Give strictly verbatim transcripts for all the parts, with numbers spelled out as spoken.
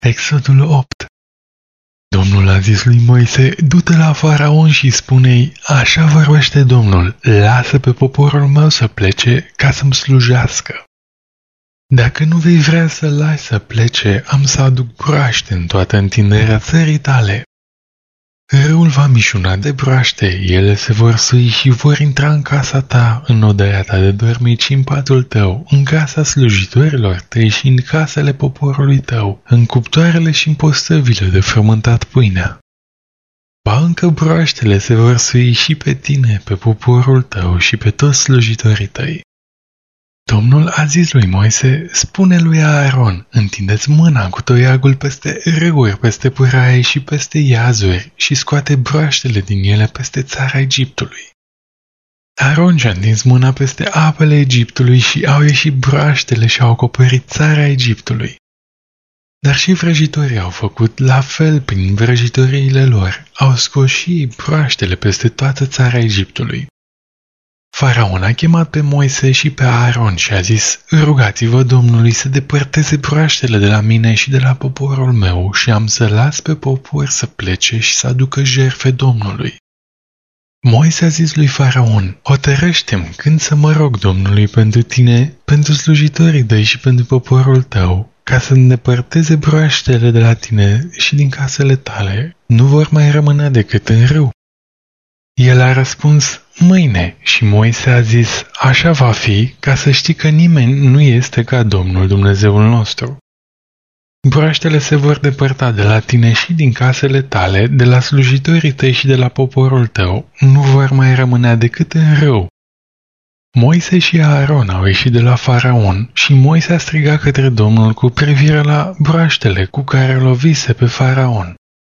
Exodul opt. Domnul a zis lui Moise, du-te la Faraon și spune-i, așa vorbește Domnul, lasă pe poporul meu să plece ca să-mi slujească. Dacă nu vei vrea să lași să plece, am să aduc broaște în toată întinderea țării tale. Râul va mișuna de broaște, ele se vor sui și vor intra în casa ta, în odaia ta de dormit și în patul tău, în casa slujitorilor tăi și în casele poporului tău, în cuptoarele și în postăvile de frământat pâinea. Ba încă broaștele se vor sui și pe tine, pe poporul tău și pe toți slujitorii tăi. Domnul a zis lui Moise, spune lui Aaron, întindeți mâna cu toiagul peste râuri, peste pâraie și peste iazuri și scoate broaștele din ele peste țara Egiptului. Aaron și-a întins mâna peste apele Egiptului și au ieșit broaștele și au acoperit țara Egiptului. Dar și vrăjitorii au făcut la fel prin vrăjitoriile lor, au scos și broaștele peste toată țara Egiptului. Faraon a chemat pe Moise și pe Aaron și a zis, rugați-vă Domnului să depărteze broaștele de la mine și de la poporul meu și am să las pe popor să plece și să aducă jertfe Domnului. Moise a zis lui Faraon, hotărăște-mi când să mă rog Domnului pentru tine, pentru slujitorii tăi și pentru poporul tău, ca să îndepărteze broaștele de la tine și din casele tale, nu vor mai rămâne decât în râu. El a răspuns, mâine, și Moise a zis, așa va fi, ca să știi că nimeni nu este ca Domnul Dumnezeul nostru. Broaștele se vor depărta de la tine și din casele tale, de la slujitorii tăi și de la poporul tău, nu vor mai rămâne decât în râu. Moise și Aaron au ieșit de la Faraon și Moise a strigat către Domnul cu privire la broaștele cu care lovise pe Faraon.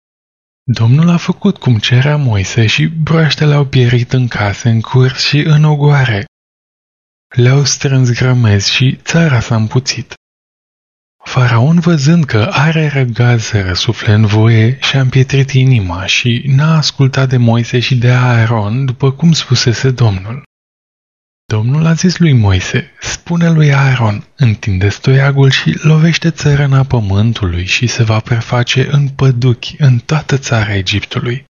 Domnul a făcut cum cerea Moise și broaștele au pierit în case, în curs și în ogoare. Le-au strâns grămezi și țara s-a împuțit. Faraon, văzând că are răgaz să răsufle în voie, și-a împietrit inima și n-a ascultat de Moise și de Aaron, după cum spusese Domnul. Domnul a zis lui Moise, spune lui Aaron, întinde-ți toiagul și lovește țărâna pământului și se va preface în păduchi în toată țara Egiptului.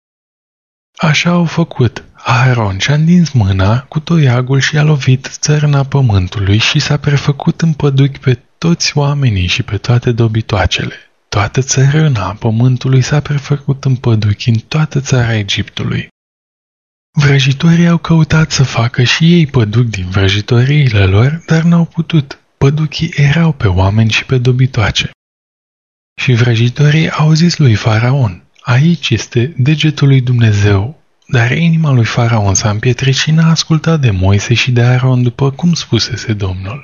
Așa au făcut. Aaron și-a întins mâna cu toiagul și a lovit țărâna pământului și s-a prefăcut în păduchi pe toți oamenii și pe toate dobitoacele. Toată țărâna pământului s-a prefăcut în păduchi în toată țara Egiptului. Vrăjitorii au căutat să facă și ei păduchi din vrăjitoriile lor, dar n-au putut. Păduchii erau pe oameni și pe dobitoace. Și vrăjitorii au zis lui Faraon, aici este degetul lui Dumnezeu, dar inima lui Faraon s-a împietrit și n-a ascultat de Moise și de Aaron după cum spusese Domnul.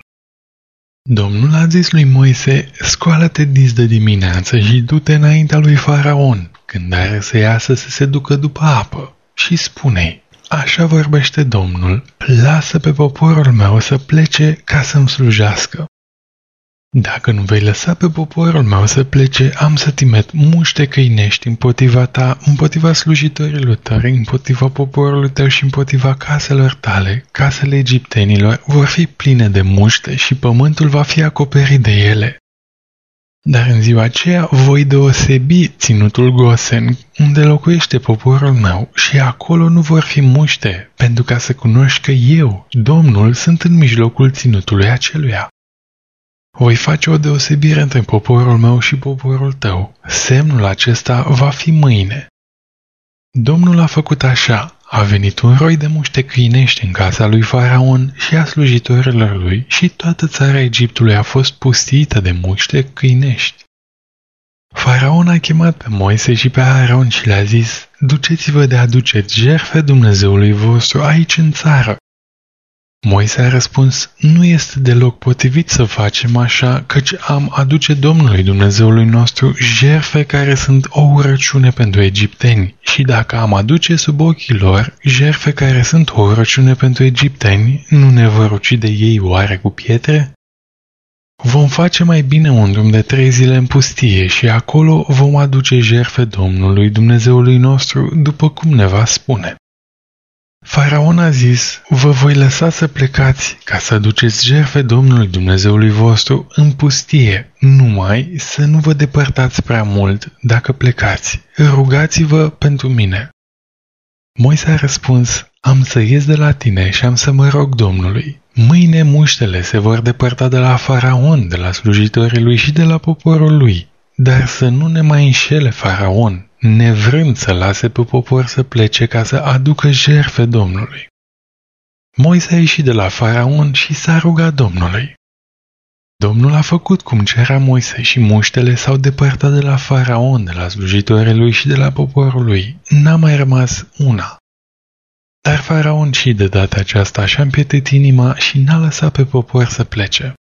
Domnul a zis lui Moise, scoală-te dis de dimineață și du-te înaintea lui Faraon, când are să iasă să se ducă după apă, și spune-i, așa vorbește Domnul, lasă pe poporul meu să plece ca să-mi slujească. Dacă nu vei lăsa pe poporul meu să plece, am să timet muște câinești împotriva ta, împotriva slujitorilor tăi, împotriva poporului tău și împotriva caselor tale. Casele egiptenilor vor fi pline de muște și pământul va fi acoperit de ele. Dar în ziua aceea voi deosebi ținutul Gosen, unde locuiește poporul meu, și acolo nu vor fi muște, pentru ca să cunoști că eu, Domnul, sunt în mijlocul ținutului aceluia. Voi face o deosebire între poporul meu și poporul tău. Semnul acesta va fi mâine. Domnul a făcut așa. A venit un roi de muște câinești în casa lui Faraon și a slujitorilor lui și toată țara Egiptului a fost pustită de muște câinești. Faraon a chemat pe Moise și pe Aaron și le-a zis, duceți-vă de aduceți jertfe Dumnezeului vostru aici în țară. Moise a răspuns, nu este deloc potrivit să facem așa, căci am aduce Domnului Dumnezeului nostru jertfe care sunt o urăciune pentru egipteni, și dacă am aduce sub ochii lor jertfe care sunt o urăciune pentru egipteni, nu ne vor ucide ei oare cu pietre? Vom face mai bine un drum de trei zile în pustie și acolo vom aduce jertfe Domnului Dumnezeului nostru, după cum ne va spune. Faraon a zis, vă voi lăsa să plecați ca să aduceți jertfe Domnului Dumnezeului vostru în pustie, numai să nu vă depărtați prea mult dacă plecați. Rugați-vă pentru mine. Moise a răspuns, am să ies de la tine și am să mă rog Domnului. Mâine muștele se vor depărta de la Faraon, de la slujitorii lui și de la poporul lui. Dar să nu ne mai înșele Faraon, nevrând să lase pe popor să plece ca să aducă jertfe Domnului. Moise a ieșit de la Faraon și s-a rugat Domnului. Domnul a făcut cum cerea Moise și muștele s-au depărtat de la Faraon, de la slujitorii lui și de la poporul lui. N-a mai rămas una. Dar Faraon și de data aceasta și-a împietit inima și n-a lăsat pe popor să plece.